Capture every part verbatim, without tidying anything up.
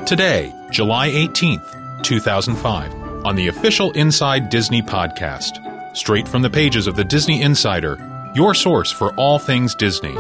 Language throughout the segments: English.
Today, July eighteenth, two thousand five, on the official Inside Disney podcast. Straight from the pages of the Disney Insider, your source for all things Disney.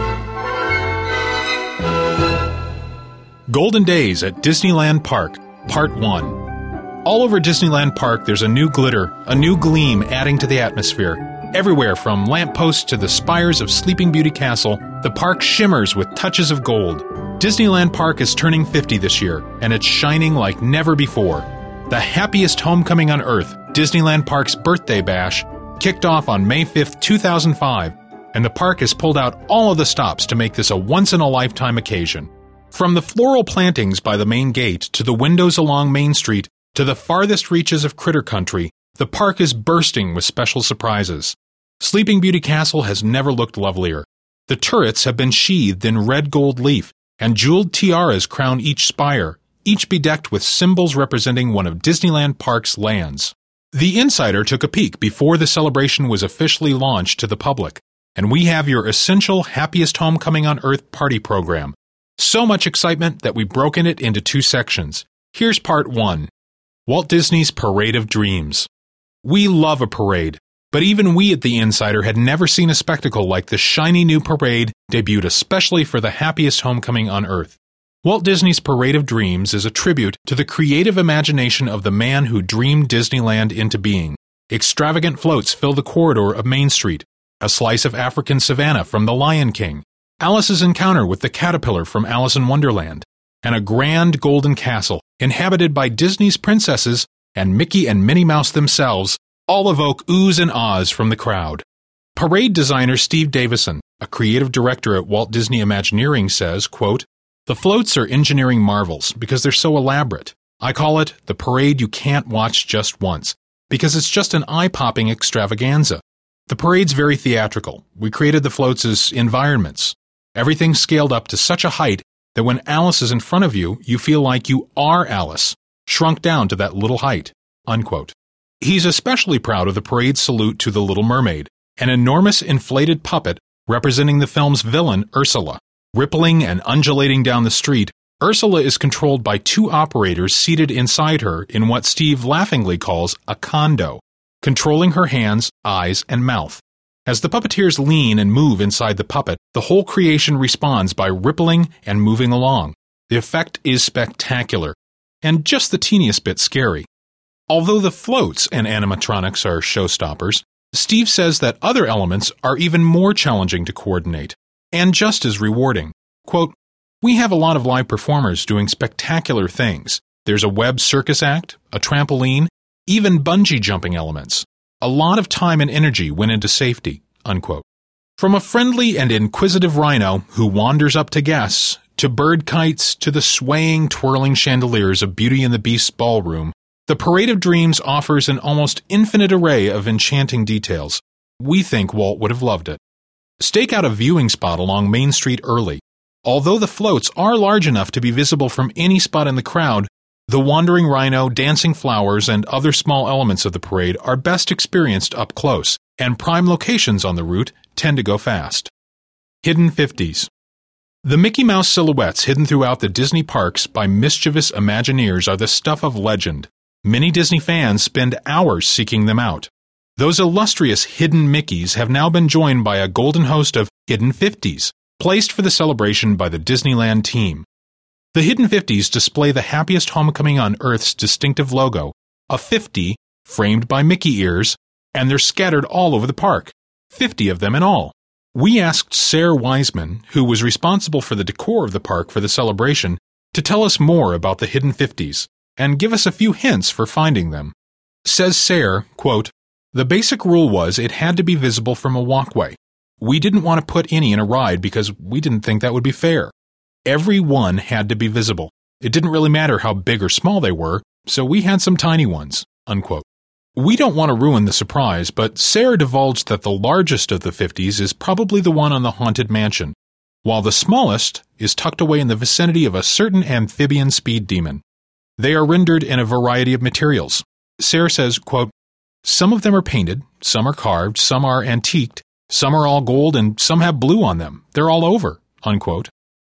Golden Days at Disneyland Park, Part one. All over Disneyland Park, there's a new glitter, a new gleam adding to the atmosphere. Everywhere from lampposts to the spires of Sleeping Beauty Castle, the park shimmers with touches of gold. Disneyland Park is turning fifty this year, and it's shining like never before. The happiest homecoming on Earth, Disneyland Park's Birthday Bash, kicked off on May fifth, two thousand five, and the park has pulled out all of the stops to make this a once-in-a-lifetime occasion. From the floral plantings by the main gate to the windows along Main Street to the farthest reaches of Critter Country, the park is bursting with special surprises. Sleeping Beauty Castle has never looked lovelier. The turrets have been sheathed in red gold leaf, and jeweled tiaras crown each spire, each bedecked with symbols representing one of Disneyland Park's lands. The Insider took a peek before the celebration was officially launched to the public, and we have your essential Happiest Homecoming on Earth party program. So much excitement that we've broken it into two sections. Here's part one. Walt Disney's Parade of Dreams. We love a parade, but even we at the Insider had never seen a spectacle like the shiny new parade debuted especially for the happiest homecoming on Earth. Walt Disney's Parade of Dreams is a tribute to the creative imagination of the man who dreamed Disneyland into being. Extravagant floats fill the corridor of Main Street, a slice of African savanna from The Lion King, Alice's encounter with the caterpillar from Alice in Wonderland, and a grand golden castle inhabited by Disney's princesses and Mickey and Minnie Mouse themselves all evoke oohs and ahs from the crowd. Parade designer Steve Davison, a creative director at Walt Disney Imagineering, says, quote, "The floats are engineering marvels because they're so elaborate. I call it the parade you can't watch just once, because it's just an eye-popping extravaganza. The parade's very theatrical. We created the floats as environments. Everything's scaled up to such a height that when Alice is in front of you, you feel like you are Alice, shrunk down to that little height." Unquote. He's especially proud of the parade's salute to The Little Mermaid, an enormous inflated puppet representing the film's villain, Ursula. Rippling and undulating down the street, Ursula is controlled by two operators seated inside her in what Steve laughingly calls a condo, controlling her hands, eyes, and mouth. As the puppeteers lean and move inside the puppet, the whole creation responds by rippling and moving along. The effect is spectacular, and just the teeniest bit scary. Although the floats and animatronics are showstoppers, Steve says that other elements are even more challenging to coordinate, and just as rewarding. Quote, "We have a lot of live performers doing spectacular things. There's a web circus act, a trampoline, even bungee jumping elements. A lot of time and energy went into safety." Unquote. From a friendly and inquisitive rhino who wanders up to guests, to bird kites, to the swaying, twirling chandeliers of Beauty and the Beast's ballroom, the Parade of Dreams offers an almost infinite array of enchanting details. We think Walt would have loved it. Stake out a viewing spot along Main Street early. Although the floats are large enough to be visible from any spot in the crowd, the wandering rhino, dancing flowers, and other small elements of the parade are best experienced up close, and prime locations on the route tend to go fast. Hidden fifties. The Mickey Mouse silhouettes hidden throughout the Disney parks by mischievous Imagineers are the stuff of legend. Many Disney fans spend hours seeking them out. Those illustrious hidden Mickeys have now been joined by a golden host of Hidden fifties, placed for the celebration by the Disneyland team. The Hidden fifties display the happiest homecoming on Earth's distinctive logo, a fifty, framed by Mickey ears, and they're scattered all over the park, fifty of them in all. We asked Sarah Wiseman, who was responsible for the decor of the park for the celebration, to tell us more about the Hidden fifties, and give us a few hints for finding them. Says Sarah, quote, "The basic rule was it had to be visible from a walkway. We didn't want to put any in a ride because we didn't think that would be fair. Every one had to be visible. It didn't really matter how big or small they were, so we had some tiny ones." Unquote. We don't want to ruin the surprise, but Sarah divulged that the largest of the fifties is probably the one on the Haunted Mansion, while the smallest is tucked away in the vicinity of a certain amphibian speed demon. They are rendered in a variety of materials. Sarah says, quote, "Some of them are painted, some are carved, some are antiqued, some are all gold, and some have blue on them. They're all over." Unquote.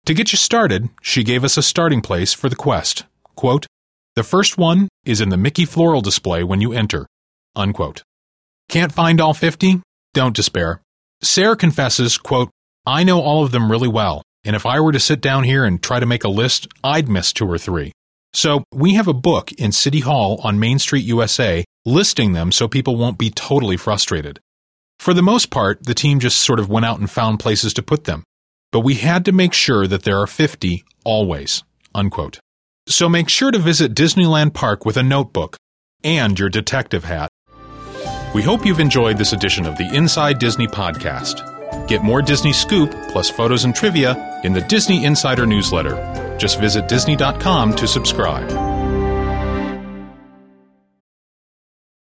To get you started, she gave us a starting place for the quest. Quote, "The first one is in the Mickey floral display when you enter." Unquote. Can't find all fifty? Don't despair. Sarah confesses, quote, "I know all of them really well, and if I were to sit down here and try to make a list, I'd miss two or three. So we have a book in City Hall on Main Street, U S A, listing them so people won't be totally frustrated. For the most part, the team just sort of went out and found places to put them. But we had to make sure that there are fifty always." Unquote. So make sure to visit Disneyland Park with a notebook and your detective hat. We hope you've enjoyed this edition of the Inside Disney podcast. Get more Disney scoop plus photos and trivia in the Disney Insider newsletter. Just visit Disney dot com to subscribe.